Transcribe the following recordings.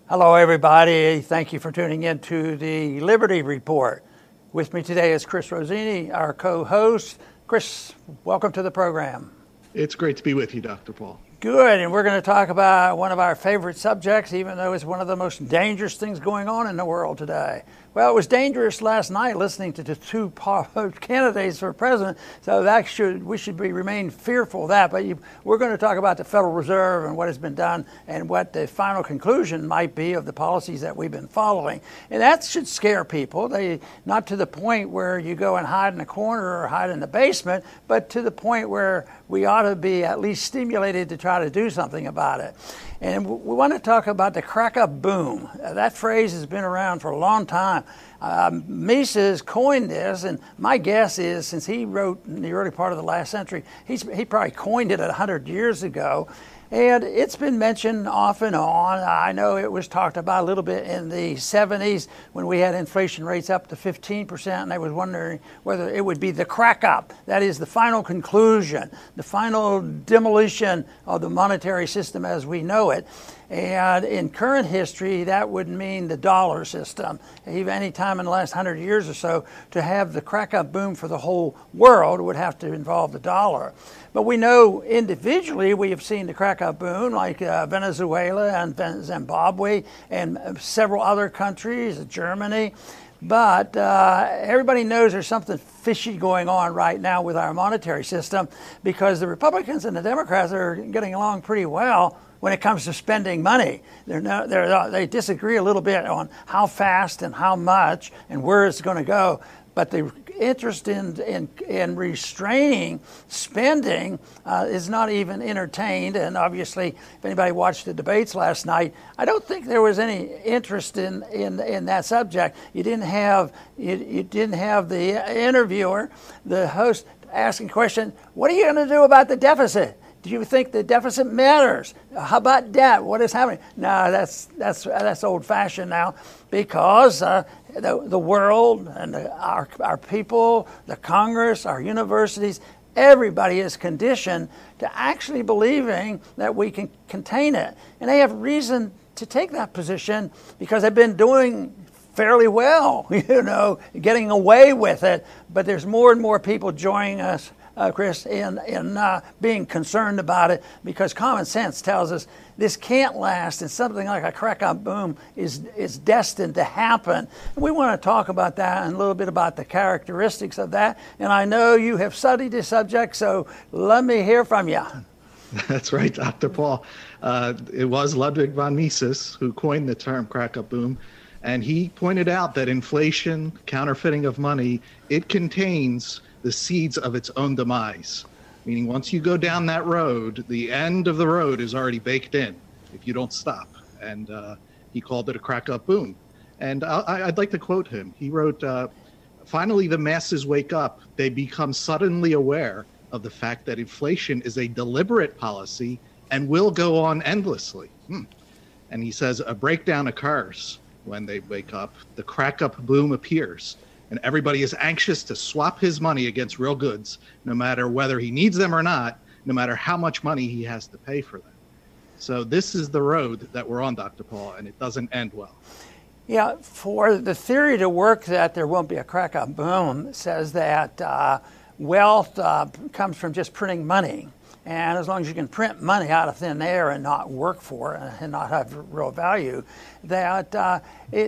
Hello, everybody. Thank you for tuning in to the Liberty Report. With me today is Chris Rossini, our co-host. Chris, welcome to the program. It's great to be with you, Dr. Paul. Good, and we're going to talk about one of our favorite subjects, even though it's one of the most dangerous things going on in the world today. Well, it was dangerous last night listening to the two candidates for president, so we should remain fearful of that. But we're going to talk about the Federal Reserve and what has been done and what the final conclusion might be of the policies that we've been following. And that should scare people, not to the point where you go and hide in a corner or hide in the basement, but to the point where we ought to be at least stimulated to try to do something about it. And we want to talk about the crack-up boom. That phrase has been around for a long time. Mises coined this, and my guess is, since he wrote in the early part of the last century, he probably coined it 100 years ago. And it's been mentioned off and on. I know it was talked about a little bit in the 70s when we had inflation rates up to 15%, and I was wondering whether it would be the crack-up. That is the final conclusion, the final demolition of the monetary system as we know it. And in current history, that would mean the dollar system. Even any time in the last 100 years or so, to have the crack-up boom for the whole world would have to involve the dollar. But we know individually we have seen the crack-up boom like Venezuela and Zimbabwe and several other countries, Germany. But everybody knows there's something fishy going on right now with our monetary system because the Republicans and the Democrats are getting along pretty well when it comes to spending money. They disagree a little bit on how fast and how much and where it's going to go. But the interest in restraining spending is not even entertained. And obviously, if anybody watched the debates last night, I don't think there was any interest in that subject. You didn't have the interviewer, the host, asking the question, what are you going to do about the deficit? Do you think the deficit matters? How about debt? What is happening? No, that's old-fashioned now, because the world and our people, the Congress, our universities, everybody is conditioned to actually believing that we can contain it, and they have reason to take that position because they've been doing fairly well, getting away with it. But there's more and more people joining us, Chris, in being concerned about it, because common sense tells us this can't last, and something like a crack-up boom is destined to happen. And we want to talk about that and a little bit about the characteristics of that. And I know you have studied this subject, so let me hear from you. That's right, Dr. Paul. It was Ludwig von Mises who coined the term crack-up boom. And he pointed out that inflation, counterfeiting of money, it contains the seeds of its own demise. Meaning once you go down that road, the end of the road is already baked in if you don't stop. And he called it a crack-up boom. And I'd like to quote him. He wrote, finally the masses wake up. They become suddenly aware of the fact that inflation is a deliberate policy and will go on endlessly. And he says a breakdown occurs. When they wake up, the crack-up boom appears, and everybody is anxious to swap his money against real goods, no matter whether he needs them or not, no matter how much money he has to pay for them. So this is the road that we're on, Dr. Paul, and it doesn't end well. Yeah, for the theory to work that there won't be a crack-up boom says that wealth comes from just printing money. And as long as you can print money out of thin air and not work for it and not have real value, that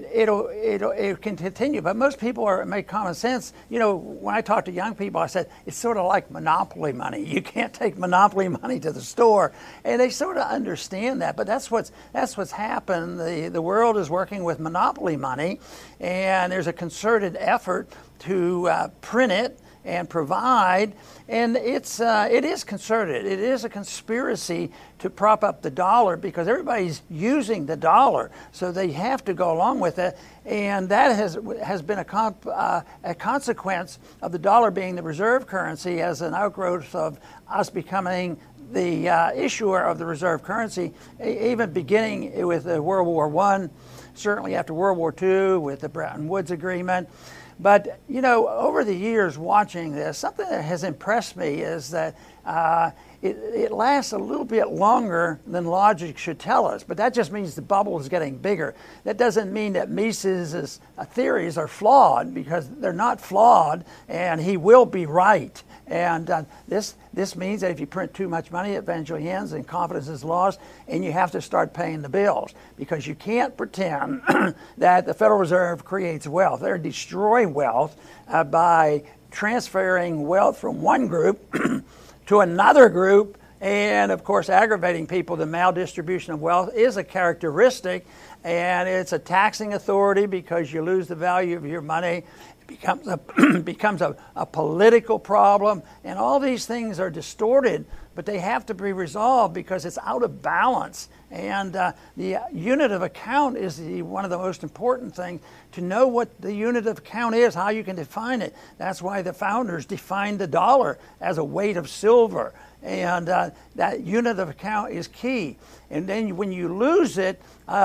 it can continue. But most people make common sense. When I talk to young people, I said it's sort of like monopoly money. You can't take monopoly money to the store, and they sort of understand that. But that's what's happened. The world is working with monopoly money, and there's a concerted effort to print it and provide, and it is concerted. It is a conspiracy to prop up the dollar because everybody's using the dollar, so they have to go along with it, and that has been a consequence of the dollar being the reserve currency as an outgrowth of us becoming the issuer of the reserve currency, even beginning with World War I, certainly after World War II with the Bretton Woods Agreement. But, over the years watching this, something that has impressed me is that it lasts a little bit longer than logic should tell us, but that just means the bubble is getting bigger. That doesn't mean that Mises' theories are flawed, because they're not flawed, and he will be right. And this means that if you print too much money, it eventually ends and confidence is lost, and you have to start paying the bills, because you can't pretend that the Federal Reserve creates wealth. They're destroying wealth by transferring wealth from one group to another group, and of course aggravating people. The maldistribution of wealth is a characteristic, and it's a taxing authority because you lose the value of your money. It becomes a political problem, and all these things are distorted, but they have to be resolved because it's out of balance. And the unit of account is one of the most important things. To know what the unit of account is, how you can define it. That's why the founders defined the dollar as a weight of silver. And that unit of account is key. And then when you lose it,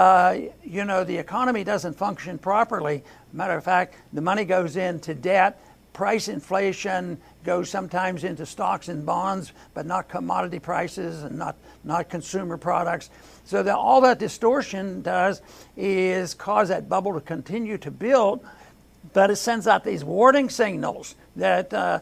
the economy doesn't function properly. Matter of fact, the money goes into debt. Price inflation goes sometimes into stocks and bonds, but not commodity prices and not consumer products. So all that distortion does is cause that bubble to continue to build, but it sends out these warning signals that that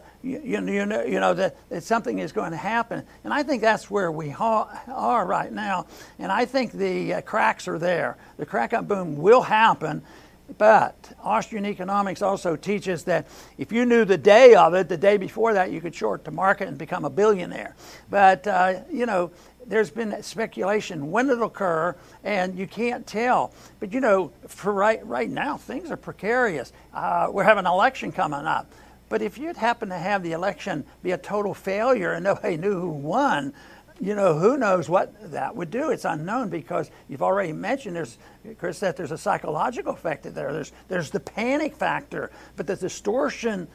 something is going to happen. And I think that's where we are right now. And I think the cracks are there. The crack-up boom will happen. But Austrian economics also teaches that if you knew the day of it, the day before that, you could short the market and become a billionaire. But, there's been speculation when it'll occur, and you can't tell. But, for right now, things are precarious. We're having an election coming up. But if you'd happen to have the election be a total failure and nobody knew who won, who knows what that would do? It's unknown, because you've already mentioned Chris said there's a psychological effect there. There's the panic factor, but the distortion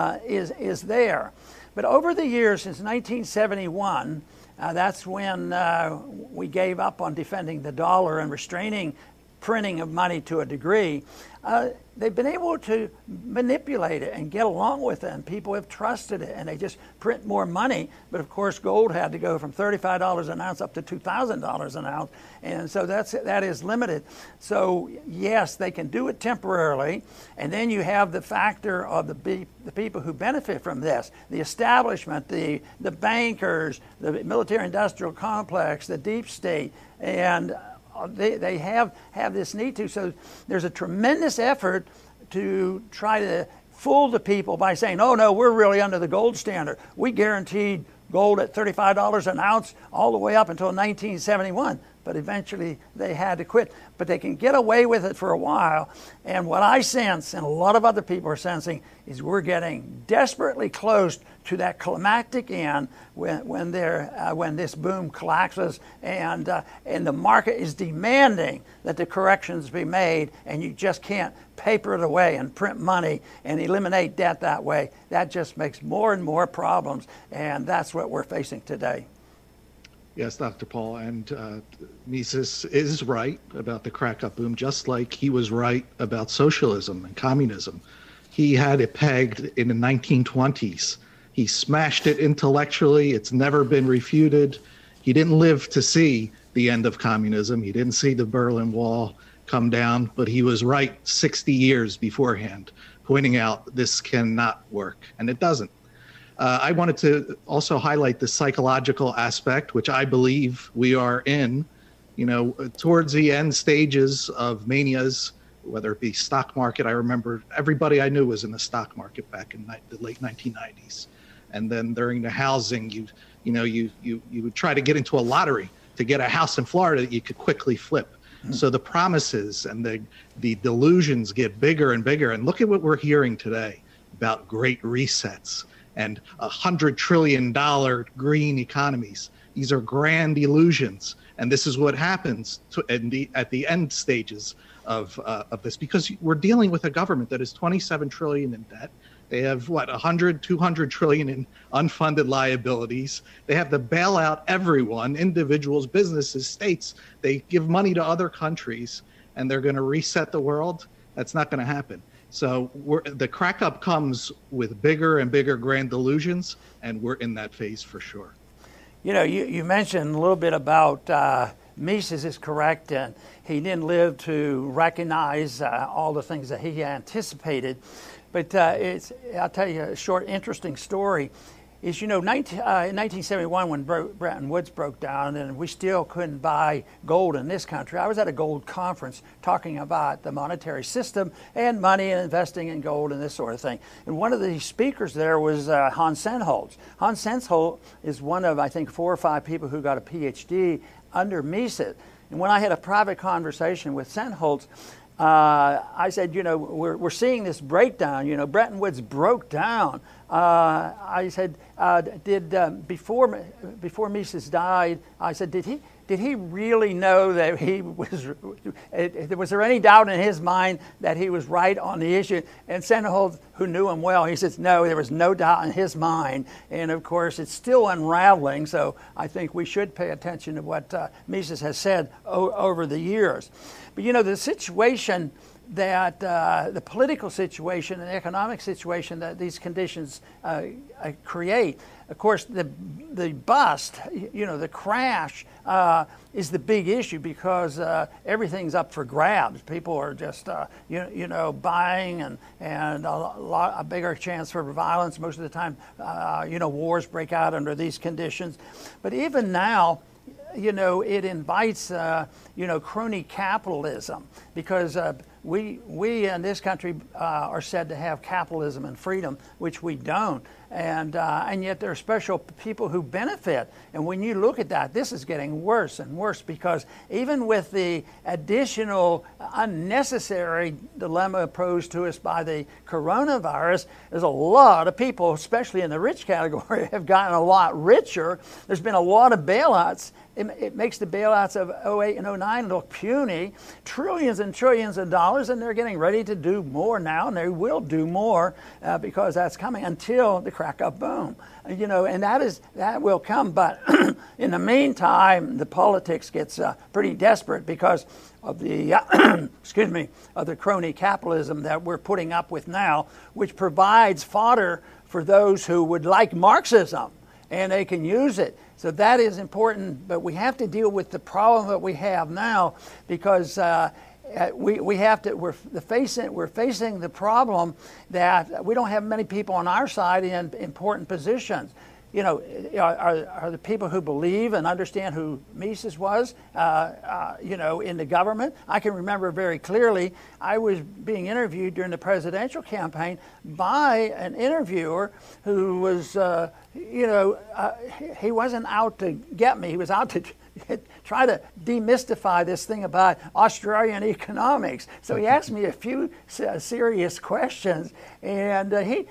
is there. But over the years, since 1971, that's when we gave up on defending the dollar and restraining printing of money to a degree. They've been able to manipulate it and get along with it, and people have trusted it, and they just print more money. But of course, gold had to go from $35 an ounce up to $2,000 an ounce, and so that is limited. So yes, they can do it temporarily, and then you have the factor of the people who benefit from this: the establishment, the bankers, the military-industrial complex, the deep state, and they have this need to. So there's a tremendous effort to try to fool the people by saying, oh no, we're really under the gold standard. We guaranteed gold at $35 an ounce all the way up until 1971. But eventually they had to quit. But they can get away with it for a while. And what I sense, and a lot of other people are sensing, is we're getting desperately close to that climactic end when this boom collapses, and the market is demanding that the corrections be made, and you just can't paper it away and print money and eliminate debt that way. That just makes more and more problems, and that's what we're facing today. Yes, Dr. Paul, and Mises is right about the crack-up boom, just like he was right about socialism and communism. He had it pegged in the 1920s. He smashed it intellectually. It's never been refuted. He didn't live to see the end of communism. He didn't see the Berlin Wall come down, but he was right 60 years beforehand, pointing out this cannot work, and it doesn't. I wanted to also highlight the psychological aspect, which I believe we are in, towards the end stages of manias, whether it be stock market. I remember everybody I knew was in the stock market back in the late 1990s. And then during the housing, you would try to get into a lottery to get a house in Florida that you could quickly flip. Mm-hmm. So the promises and the delusions get bigger and bigger. And look at what we're hearing today about great resets and $100 trillion green economies. These are grand illusions, and this is what happens at the end stages of this, because we're dealing with a government that is $27 trillion in debt. They have 200 trillion in unfunded liabilities. They have to bail out everyone, individuals, businesses, states. They give money to other countries, and they're going to reset the world. That's not going to happen. So the crack-up comes with bigger and bigger grand delusions, and we're in that phase for sure. You know, you mentioned a little bit about Mises is correct, and he didn't live to recognize all the things that he anticipated. But I'll tell you a short, interesting story. Is, you know, in 1971 when Bretton Woods broke down and we still couldn't buy gold in this country, I was at a gold conference talking about the monetary system and money and investing in gold and this sort of thing. And one of the speakers there was Hans Sennholz. Hans Sennholz is one of, I think, 4 or 5 people who got a PhD under Mises. And when I had a private conversation with Sennholz, I said, you know, we're seeing this breakdown. You know, Bretton Woods broke down. I said, before Mises died, I said, did he really know that he was there any doubt in his mind that he was right on the issue? And Sennholz, who knew him well, he says, no, there was no doubt in his mind. And of course, it's still unraveling. So I think we should pay attention to what Mises has said over the years. But you know, the situation that the political situation and economic situation that these conditions create, of course, the bust, you know, the crash is the big issue because everything's up for grabs. People are just, you know, buying and a bigger chance for violence. Most of the time, you know, wars break out under these conditions. But even now, you know, it invites, you know, crony capitalism because we in this country are said to have capitalism and freedom, which we don't. And yet there are special people who benefit. And when you look at that, this is getting worse and worse because even with the additional unnecessary dilemma posed to us by the coronavirus, there's a lot of people, especially in the rich category, have gotten a lot richer. There's been a lot of bailouts. It makes the bailouts of 08 and 09 look puny, trillions and trillions of dollars, and they're getting ready to do more now, and they will do more because that's coming until the crack-up boom. You know, and that will come, but in the meantime, the politics gets pretty desperate because of the of the crony capitalism that we're putting up with now, which provides fodder for those who would like Marxism, and they can use it. So that is important, but we have to deal with the problem that we have now because we're facing the problem that we don't have many people on our side in important positions. You know, are the people who believe and understand who Mises was, you know, in the government? I can remember very clearly I was being interviewed during the presidential campaign by an interviewer who was, you know, he wasn't out to get me. He was out to try to demystify this thing about Australian economics. So he asked me a few serious questions, and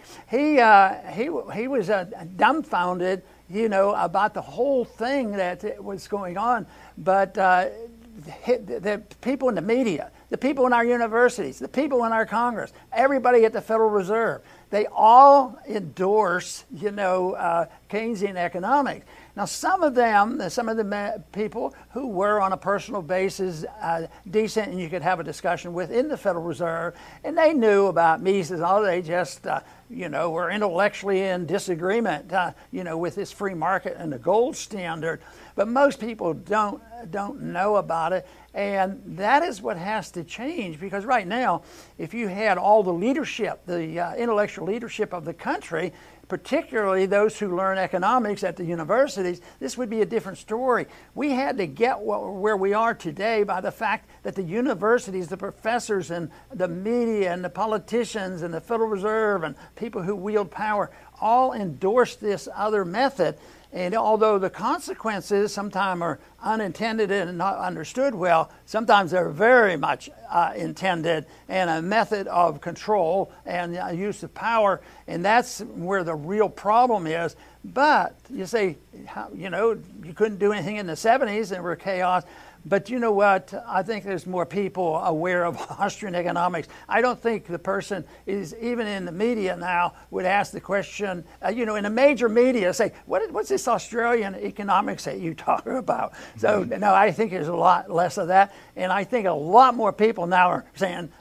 he was dumbfounded, you know, about the whole thing that was going on. But the people in the media, the people in our universities, the people in our Congress, everybody at the Federal Reserve, they all endorse, you know, Keynesian economics. Now, some of the people who were on a personal basis decent and you could have a discussion with in the Federal Reserve, and they knew about Mises, all they just, you know, were intellectually in disagreement, you know, with this free market and the gold standard. But most people don't know about it, and that is what has to change because right now, if you had all the leadership, the intellectual leadership of the country, particularly those who learn economics at the universities, this would be a different story. We had to get where we are today by the fact that the universities, the professors and the media and the politicians and the Federal Reserve and people who wield power all endorse this other method. And although the consequences sometimes are unintended and not understood well, sometimes they're very much intended and a method of control and use of power. And that's where the real problem is. But you say, you know, you couldn't do anything in the 70s, there were chaos. But you know what? I think there's more people aware of Austrian economics. I don't think the person is, even in the media now, would ask the question, you know, in a major media, say, what's this Australian economics that you talk about? So, no, I think there's a lot less of that. And I think a lot more people now are saying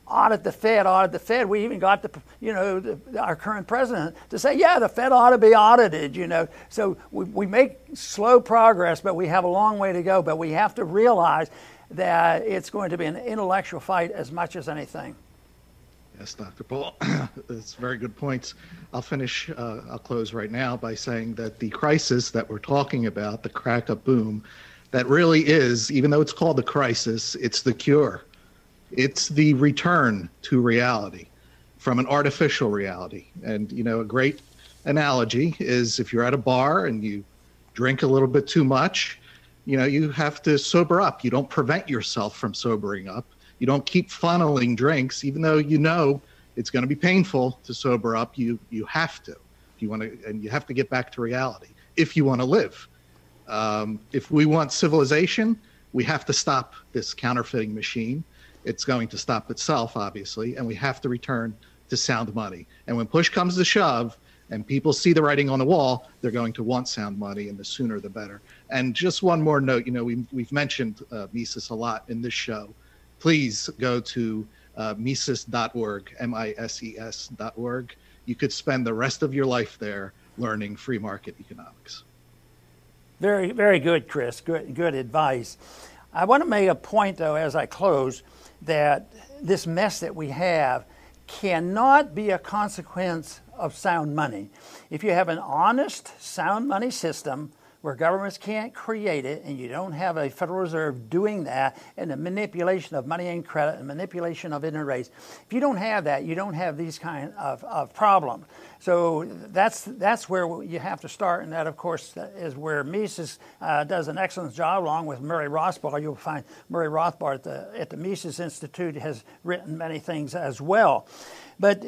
audit the Fed. We even got our current president to say, yeah, the Fed ought to be audited, So we make slow progress, but we have a long way to go. But we have to realize that it's going to be an intellectual fight as much as anything. Yes, Dr. Paul, that's very good points. I'll close right now by saying that the crisis that we're talking about, the crack-up boom, that really is, even though it's called the crisis, it's the cure. It's the return to reality from an artificial reality. And, a great analogy is if you're at a bar and you drink a little bit too much, you have to sober up. You don't prevent yourself from sobering up. You don't keep funneling drinks, even though it's going to be painful to sober up. You have to, if you want to, and you have to get back to reality if you want to live. If we want civilization, we have to stop this counterfeiting machine. It's going to stop itself, obviously, and we have to return to sound money. And when push comes to shove, and people see the writing on the wall, they're going to want sound money, and the sooner the better. And just one more note, we've mentioned Mises a lot in this show. Please go to Mises.org, Mises.org. You could spend the rest of your life there learning free market economics. Very, very good, Chris. Good advice. I want to make a point, though, as I close, that this mess that we have cannot be a consequence of sound money. If you have an honest, sound money system where governments can't create it, and you don't have a Federal Reserve doing that, and the manipulation of money and credit and manipulation of interest rates, if you don't have that, you don't have these kind of problems. So that's where you have to start, and that, of course, is where Mises does an excellent job, along with Murray Rothbard. You'll find Murray Rothbard at the Mises Institute has written many things as well. But,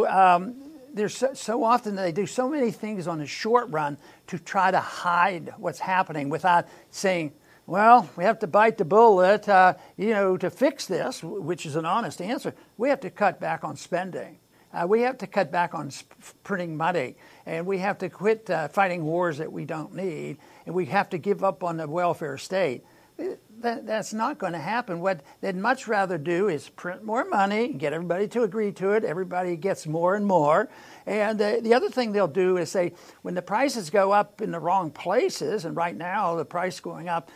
there's so often they do so many things on the short run to try to hide what's happening without saying, well, we have to bite the bullet, to fix this, which is an honest answer. We have to cut back on spending. We have to cut back on printing money, and we have to quit fighting wars that we don't need, and we have to give up on the welfare state. That's not going to happen. What they'd much rather do is print more money, get everybody to agree to it. Everybody gets more and more. And the other thing they'll do is say, when the prices go up in the wrong places, and right now the price going up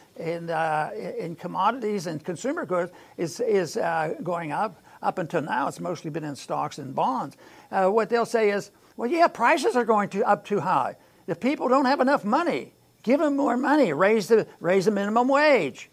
in commodities and consumer goods is going up. Up until now, it's mostly been in stocks and bonds. What they'll say is, well, yeah, prices are going up too high. The people don't have enough money. Give them more money. Raise the minimum wage,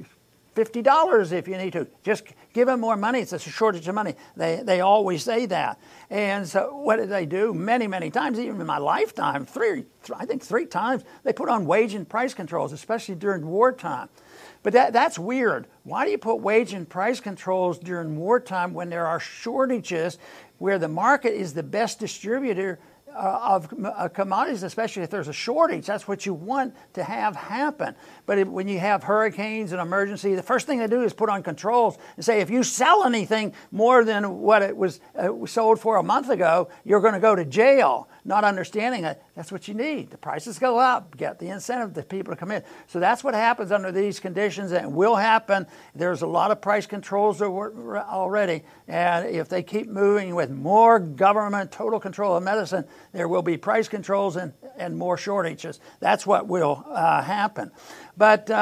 $50 if you need to. Just give them more money. It's a shortage of money. They always say that. And so what do they do? Many, many times, even in my lifetime, I think three times, they put on wage and price controls, especially during wartime. But that's weird. Why do you put wage and price controls during wartime when there are shortages where the market is the best distributor of commodities, especially if there's a shortage? That's what you want to have happen. But when you have hurricanes and emergency, the first thing they do is put on controls and say, if you sell anything more than what it was sold for a month ago, you're going to go to jail. Not understanding that that's what you need. The prices go up, get the incentive to people to come in. So that's what happens under these conditions, and will happen. There's a lot of price controls already, and if they keep moving with more government, total control of medicine, there will be price controls and more shortages. That's what will happen. But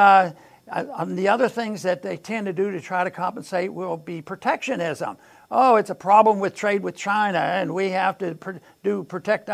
on the other things that they tend to do to try to compensate will be protectionism. Oh, it's a problem with trade with China, and we have to protect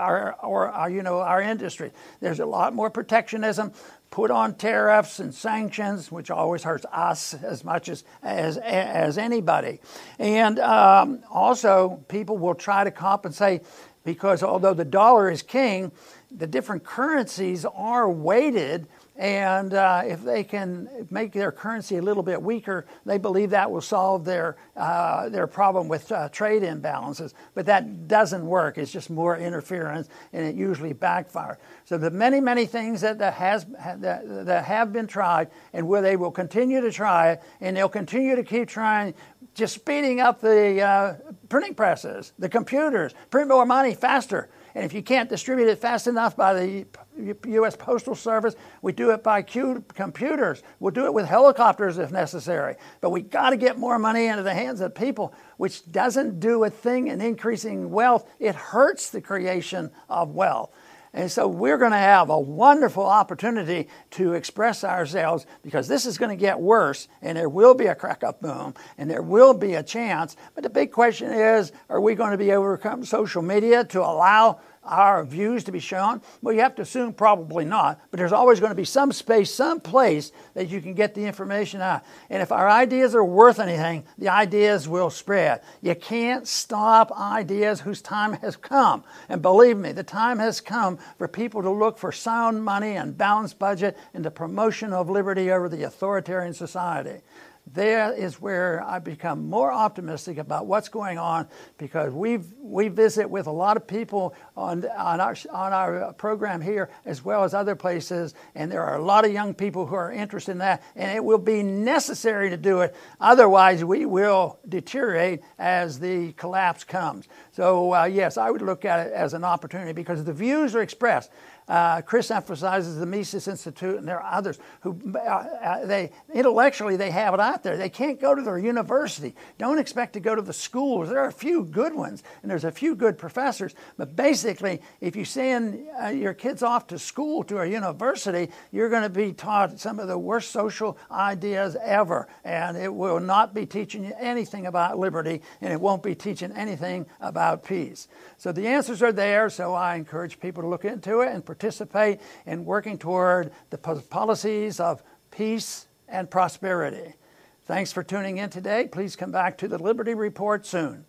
our industry. There's a lot more protectionism. Put on tariffs and sanctions, which always hurts us as much as anybody. And also, people will try to compensate because although the dollar is king, the different currencies are weighted. And if they can make their currency a little bit weaker, they believe that will solve their problem with trade imbalances. But that doesn't work. It's just more interference, and it usually backfires. So the many, many things that have been tried, and where they will continue to try it, and they'll continue to keep trying, just speeding up the printing presses, the computers, print more money faster. And if you can't distribute it fast enough by the U.S. Postal Service, we do it by computers. We'll do it with helicopters if necessary. But we got to get more money into the hands of people, which doesn't do a thing in increasing wealth. It hurts the creation of wealth. And so we're going to have a wonderful opportunity to express ourselves, because this is going to get worse, and there will be a crack-up boom, and there will be a chance. But the big question is, are we going to be able to overcome social media to allow our views to be shown? Well, you have to assume probably not, but there's always going to be some space, some place that you can get the information out. And if our ideas are worth anything, the ideas will spread. You can't stop ideas whose time has come. And believe me, the time has come for people to look for sound money and balanced budget and the promotion of liberty over the authoritarian society. There is where I become more optimistic about what's going on, because we visit with a lot of people on our program here as well as other places, and there are a lot of young people who are interested in that, and it will be necessary to do it. Otherwise, we will deteriorate as the collapse comes. So yes, I would look at it as an opportunity, because the views are expressed. Chris emphasizes the Mises Institute, and there are others who they intellectually they have it out there. They can't go to their university. Don't expect to go to the schools. There are a few good ones, and there's a few good professors. But basically, if you send your kids off to school, to a university, you're going to be taught some of the worst social ideas ever, and it will not be teaching you anything about liberty, and it won't be teaching anything about peace. So the answers are there, so I encourage people to look into it and participate in working toward the policies of peace and prosperity. Thanks for tuning in today. Please come back to the Liberty Report soon.